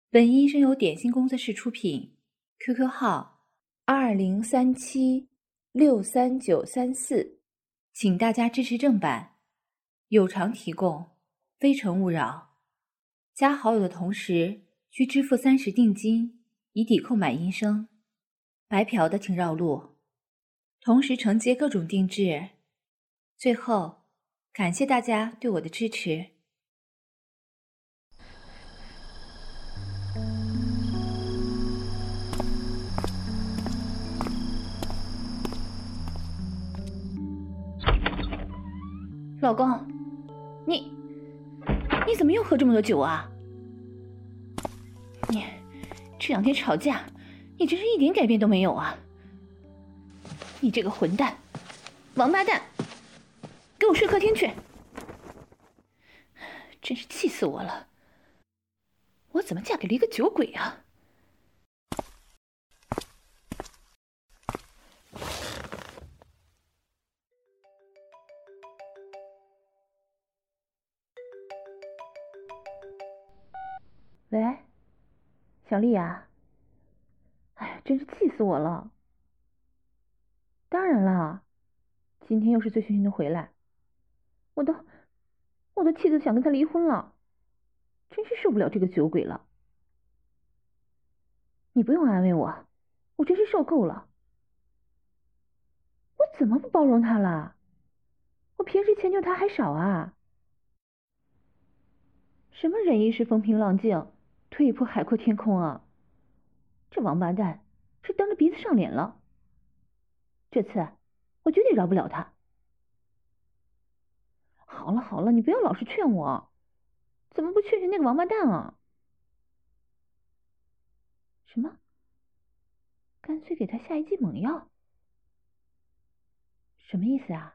本音声由点心工作室出品 ，QQ 号2037639934，请大家支持正版，有偿提供，非诚勿扰。加好友的同时需支付30定金，以抵扣买音声。白嫖的请绕路，同时承接各种定制。最后，感谢大家对我的支持。老公，你怎么又喝这么多酒啊？你这2天吵架，你真是一点改变都没有啊！你这个混蛋，王八蛋，给我睡客厅去！真是气死我了！我怎么嫁给了一个酒鬼啊？喂，小丽啊，哎，真是气死我了！当然了，今天又是醉醺醺的回来，我都气得想跟他离婚了，真是受不了这个酒鬼了。你不用安慰我，我真是受够了。我怎么不包容他了？我平时迁就他还少啊？什么忍一时风平浪静，退一步海阔天空啊！这王八蛋是蹬着鼻子上脸了。这次我绝对饶不了他。好了好了，你不要老是劝我，怎么不劝劝那个王八蛋啊？什么？干脆给他下一剂猛药？什么意思啊？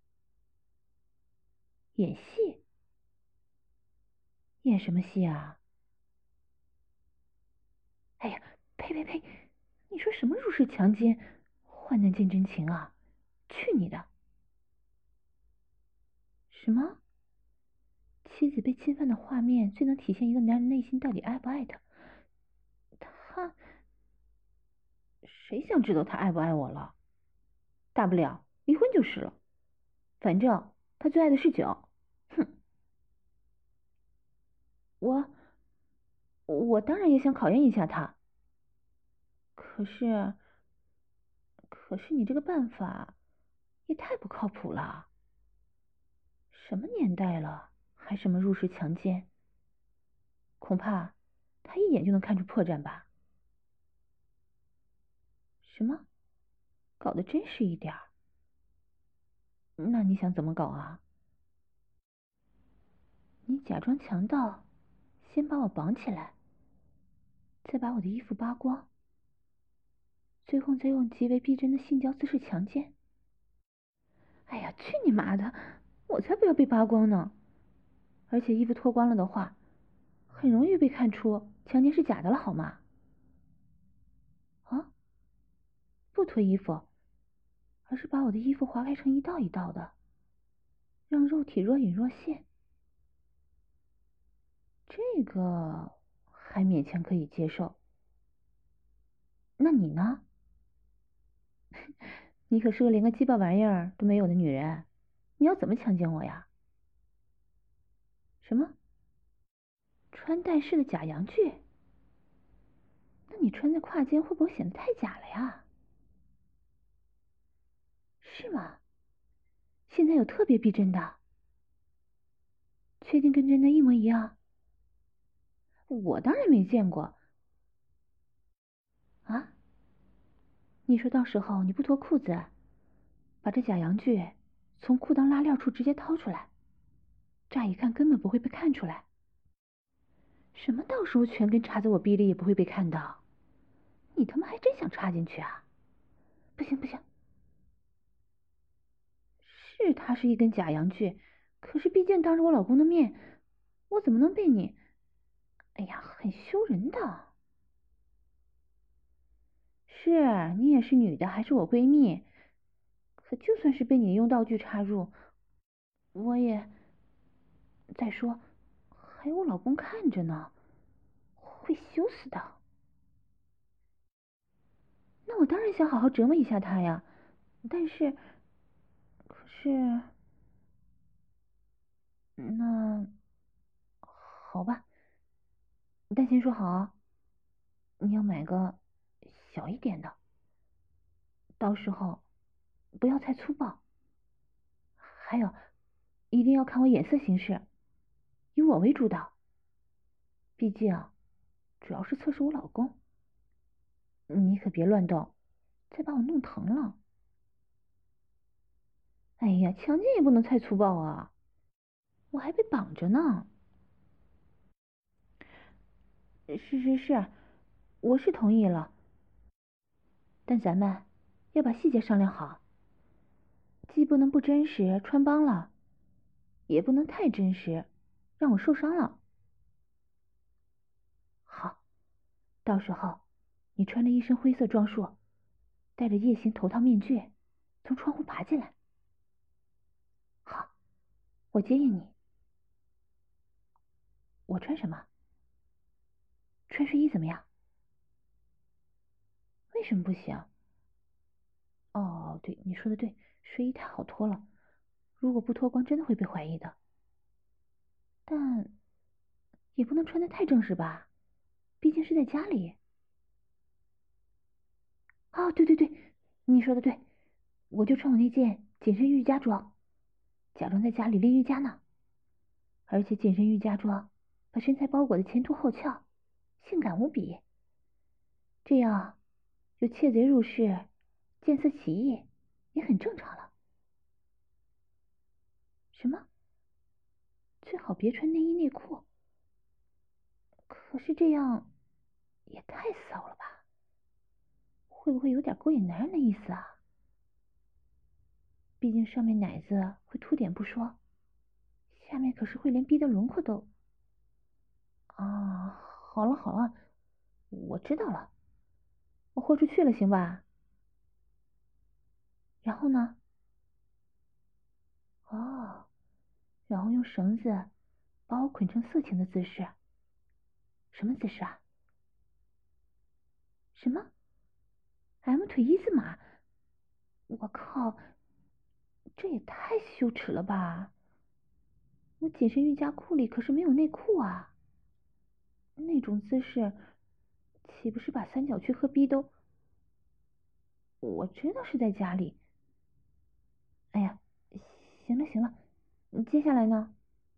演戏？演什么戏啊？哎呀，呸呸呸！你说什么入室强奸、患难见真情啊？去你的！什么？妻子被侵犯的画面最能体现一个男人内心到底爱不爱他。谁想知道他爱不爱我了？大不了离婚就是了，反正他最爱的是酒。哼！我当然也想考验一下他，可是你这个办法也太不靠谱了。什么年代了，还什么入室强奸？恐怕他一眼就能看出破绽吧？什么？搞得真实一点儿？那你想怎么搞啊？你假装强盗，先把我绑起来，再把我的衣服扒光，最后再用极为逼真的性交姿势强奸。哎呀，去你妈的！我才不要被扒光呢！而且衣服脱光了的话，很容易被看出强奸是假的了，好吗？啊？不脱衣服，而是把我的衣服划开成一道一道的，让肉体若隐若现。这个还勉强可以接受。那你呢？你可是个连个鸡巴玩意儿都没有的女人，你要怎么强奸我呀？什么？穿戴式的假阳具？那你穿在胯间会不会显得太假了呀？是吗？现在有特别逼真的？确定跟真的一模一样？我当然没见过。啊？你说到时候你不脱裤子，把这假阳具从裤裆拉链处直接掏出来，乍一看根本不会被看出来。什么到时候全跟插在我逼里也不会被看到？你他妈还真想插进去啊？不行不行，是它是一根假阳具，可是毕竟当着我老公的面，我怎么能被你……哎呀，很羞人的。是你也是女的，还是我闺蜜，可就算是被你用道具插入，我也……再说，还有我老公看着呢， 会羞死的。那我当然想好好折磨一下他呀，可是，那好吧，但先说好啊，你要买个小一点的，到时候不要太粗暴。还有，一定要看我眼色行事，以我为主导。毕竟，主要是测试我老公，你可别乱动，再把我弄疼了。哎呀，强奸也不能太粗暴啊，我还被绑着呢。是，我是同意了，但咱们要把细节商量好，既不能不真实穿帮了，也不能太真实，让我受伤了。好，到时候你穿着一身灰色装束，戴着夜行头套面具，从窗户爬进来。好，我接应你。我穿什么？穿睡衣怎么样？为什么不行？哦，对，你说的对，睡衣太好脱了，如果不脱光，真的会被怀疑的。但也不能穿得太正式吧，毕竟是在家里。哦，对，你说的对，我就穿我那件紧身瑜伽装，假装在家里练瑜伽呢。而且紧身瑜伽装把身材包裹的前凸后翘，性感无比。这样有窃贼入室，见色起意也很正常了。什么？最好别穿内衣内裤。可是这样也太骚了吧？会不会有点勾引男人的意思啊？毕竟上面奶子会凸点不说，下面可是会连逼的轮廓都……啊，好了，我知道了，我豁出去了，行吧？然后呢？哦，然后用绳子把我捆成色情的姿势。什么姿势啊？什么 M 腿一字马？我靠，这也太羞耻了吧！我紧身瑜伽裤里可是没有内裤啊，那种姿势岂不是把三角区和逼都……我知道是在家里。哎呀，行了，接下来呢？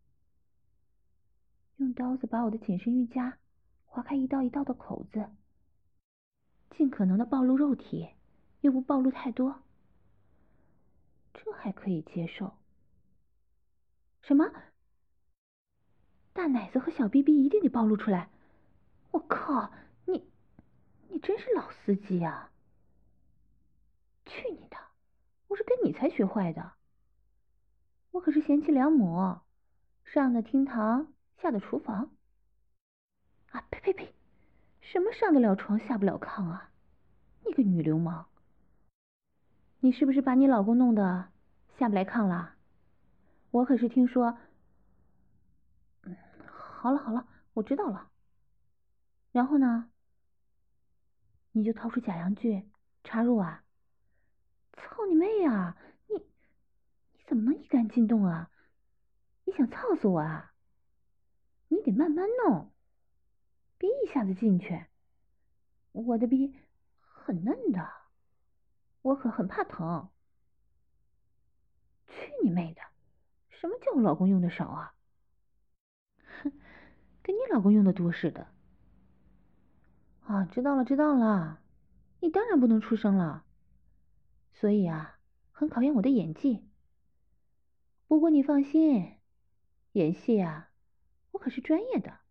用刀子把我的紧身瑜伽划开一道一道的口子，尽可能的暴露肉体，又不暴露太多，这还可以接受。什么？大奶子和小逼逼一定得暴露出来？我靠，你真是老司机啊！去你的！我是跟你才学坏的。我可是贤妻良母，上的厅堂，下的厨房。啊呸！什么上得了床，下不了炕啊！你个女流氓！你是不是把你老公弄得下不来炕了？我可是听说……好了，我知道了。然后呢？你就掏出假阳具插入啊？操你妹啊！你怎么能一杆进洞啊？你想操死我啊？你得慢慢弄，别一下子进去。我的逼很嫩的，我可很怕疼。去你妹的！什么叫我老公用的少啊？哼，跟你老公用的多似的。啊，知道了，你当然不能出声了。所以啊，很考验我的演技。不过你放心，演戏啊，我可是专业的。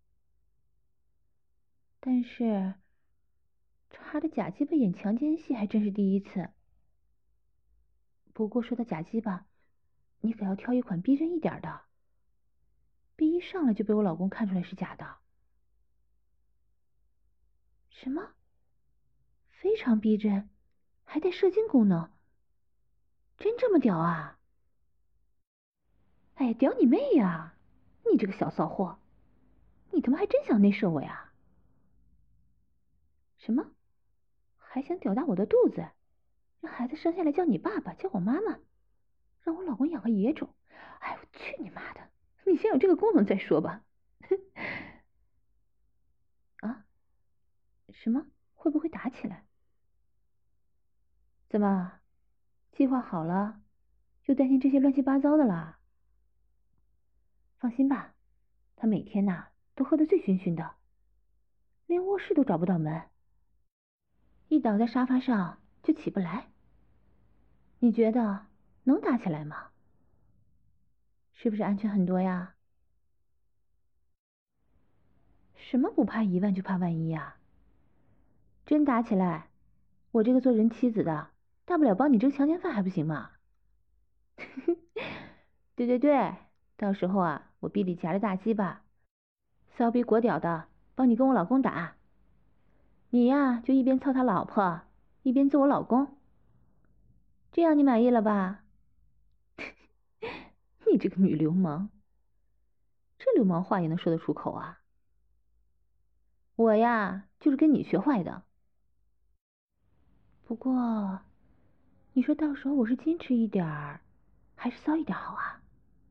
但是插着假鸡巴演强奸戏还真是第一次。不过说到假鸡巴，你可要挑一款逼真一点的，别一上来就被我老公看出来是假的。什么？非常逼真，还带射精功能，真这么屌啊？哎，屌你妹呀！你这个小骚货，你他妈还真想内射我呀？ 什么？还想屌大我的肚子？让孩子生下来叫你爸爸，叫我妈妈，让我老公养个野种？哎，我去你妈的！你先有这个功能再说吧。啊？什么？会不会打起来？怎么？计划好了，就担心这些乱七八糟的啦？放心吧，他每天都喝得醉醺醺的，连卧室都找不到门，一倒在沙发上就起不来。你觉得能打起来吗？是不是安全很多呀？什么不怕一万就怕万一呀？真打起来，我这个做人妻子的，大不了帮你争强奸犯还不行吗？对对对，到时候我臂里夹着大鸡巴，骚逼裹屌的，帮你跟我老公打。你就一边操他老婆，一边揍我老公，这样你满意了吧？你这个女流氓，这流氓话也能说得出口啊？我就是跟你学坏的。不过，你说到时候我是矜持一点儿，还是骚一点好啊？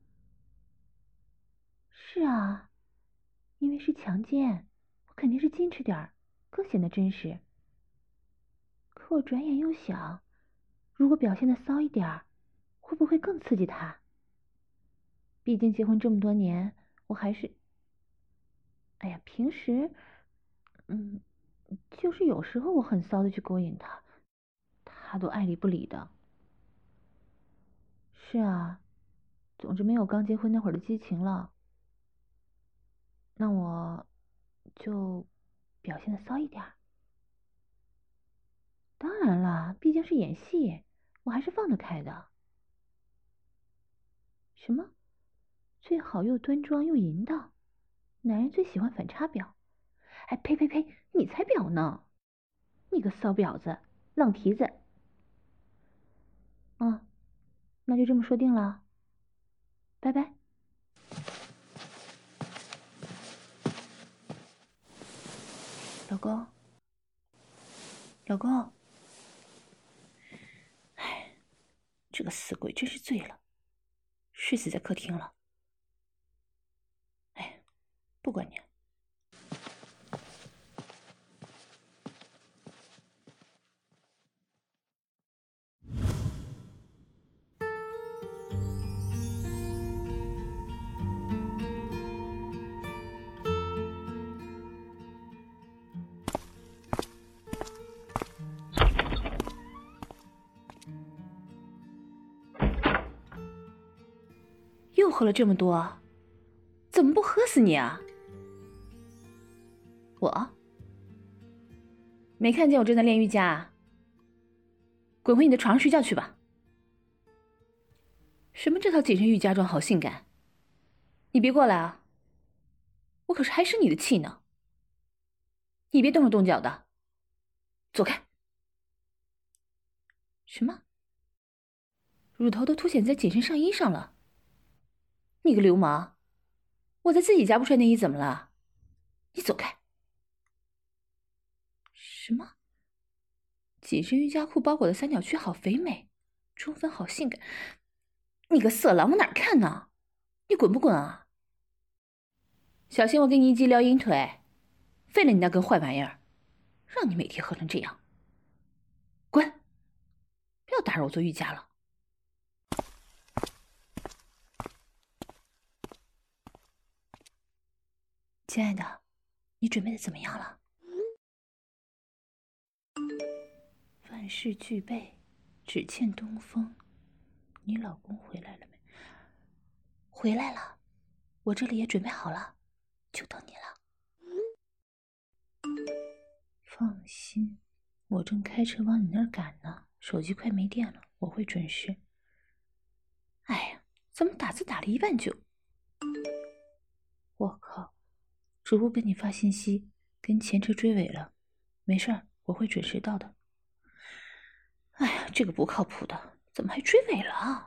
是啊，因为是强奸，我肯定是矜持点儿，更显得真实。可我转眼又想，如果表现的骚一点儿，会不会更刺激他？毕竟结婚这么多年，我还是……哎呀，平时，就是有时候我很骚的去勾引他，他都爱理不理的。是啊，总之没有刚结婚那会儿的激情了。那我就表现的骚一点儿。当然了，毕竟是演戏，我还是放得开的。什么？最好又端庄又淫荡，男人最喜欢反差婊。哎，呸呸呸！你才婊呢！你个骚婊子，浪蹄子！那就这么说定了，拜拜。老公，老公，哎，这个死鬼真是醉了，睡死在客厅了。哎，不管你。又喝了这么多，怎么不喝死你啊？我没看见我正在练瑜伽，滚回你的床上睡觉去吧。什么这套紧身瑜伽装好性感？你别过来啊！我可是还生你的气呢。你别动手动脚的，走开。什么？乳头都凸显在紧身上衣上了？你个流氓！我在自己家不穿内衣怎么了？你走开！什么？紧身瑜伽裤包裹的三角区好肥美，中分好性感。你个色狼，往哪儿看呢？你滚不滚啊？小心我给你一记撩阴腿，废了你那根坏玩意儿，让你每天喝成这样。滚！不要打扰我做瑜伽了。亲爱的，你准备的怎么样了？万事俱备，只欠东风。你老公回来了没？回来了，我这里也准备好了，就等你了。放心，我正开车往你那儿赶呢，手机快没电了，我会准时。哎呀，怎么打字打了1.9万？我靠，主播跟你发信息，跟前车追尾了。没事儿，我会准时到的。哎呀，这个不靠谱的，怎么还追尾了？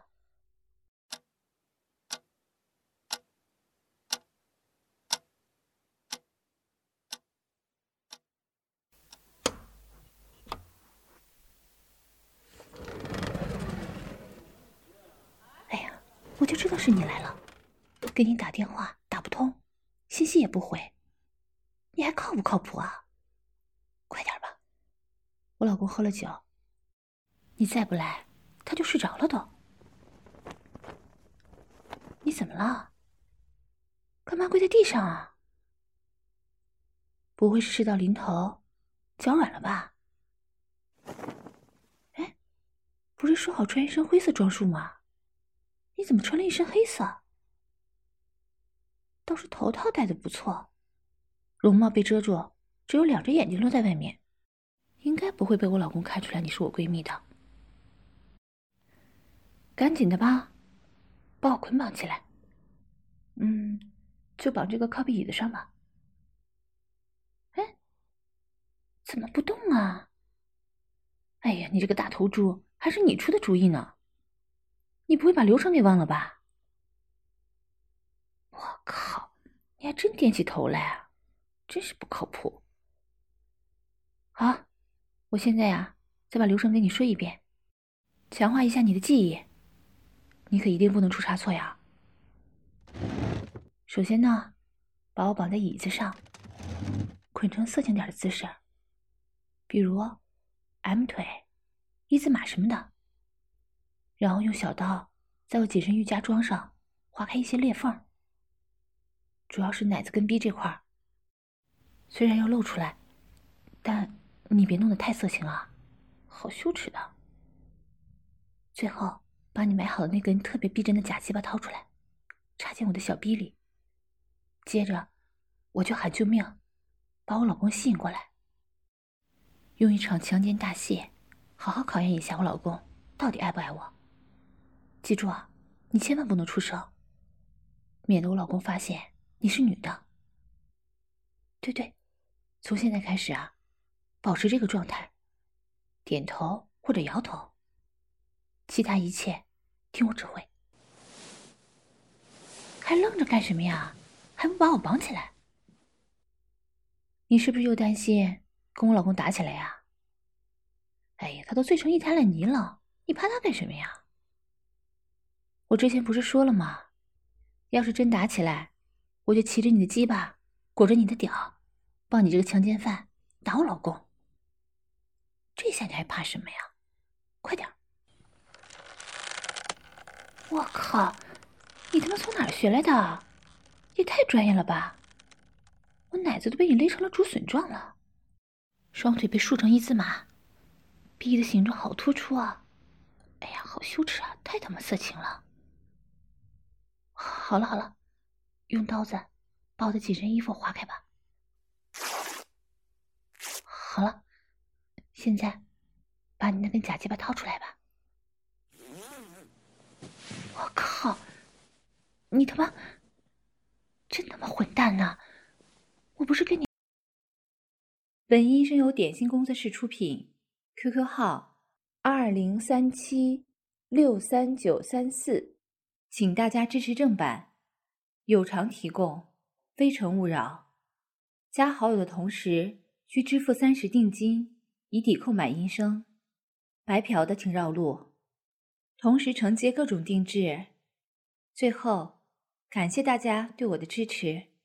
是你来了，给你打电话打不通，信息也不回，你还靠不靠谱啊？快点吧，我老公喝了酒，你再不来，他就睡着了都。你怎么了？干嘛跪在地上啊？不会是事到临头，脚软了吧？哎，不是说好穿一身灰色装束吗？你怎么穿了一身黑色？倒是头套戴得不错，容貌被遮住，只有2只眼睛露在外面，应该不会被我老公看出来你是我闺蜜的。赶紧的吧，把我捆绑起来。就绑这个靠背椅子上吧。哎，怎么不动啊？哎呀，你这个大头猪，还是你出的主意呢？你不会把流程给忘了吧？我靠，你还真点起头来啊，真是不靠谱。好，我现在呀，再把流程给你说一遍，强化一下你的记忆。你可一定不能出差错呀。首先呢，把我绑在椅子上，捆成色情点的姿势，比如 M 腿、一字马什么的。然后用小刀在我紧身瑜伽装上划开一些裂缝，主要是奶子跟逼这块儿，虽然要露出来，但你别弄得太色情啊，好羞耻的。最后把你买好的那根特别逼真的假鸡巴掏出来，插进我的小逼里，接着我就喊救命，把我老公吸引过来，用一场强奸大戏好好考验一下我老公到底爱不爱我。记住啊，你千万不能出声，免得我老公发现你是女的。对，从现在开始啊，保持这个状态，点头或者摇头，其他一切听我指挥。还愣着干什么呀？还不把我绑起来？你是不是又担心跟我老公打起来呀？哎呀，他都醉成一滩烂泥了，你怕他干什么呀？我之前不是说了吗？要是真打起来，我就骑着你的鸡巴，裹着你的屌，帮你这个强奸犯打我老公。这下你还怕什么呀？快点！我靠，你他妈从哪儿学来的？也太专业了吧！我奶子都被你勒成了竹笋状了，双腿被竖成一字马，逼的形状好突出啊！哎呀，好羞耻啊，太他妈色情了！好了，用刀子把我的紧身衣服划开吧。好了，现在把你那根假鸡巴掏出来吧。我靠，你他妈真他妈混蛋呢！我不是跟你……本音声由点心工作室出品 ，QQ 号2037639934，请大家支持正版，有偿提供，非诚勿扰。加好友的同时需支付30定金，以抵扣买音声。白嫖的请绕路，同时承接各种定制。最后，感谢大家对我的支持。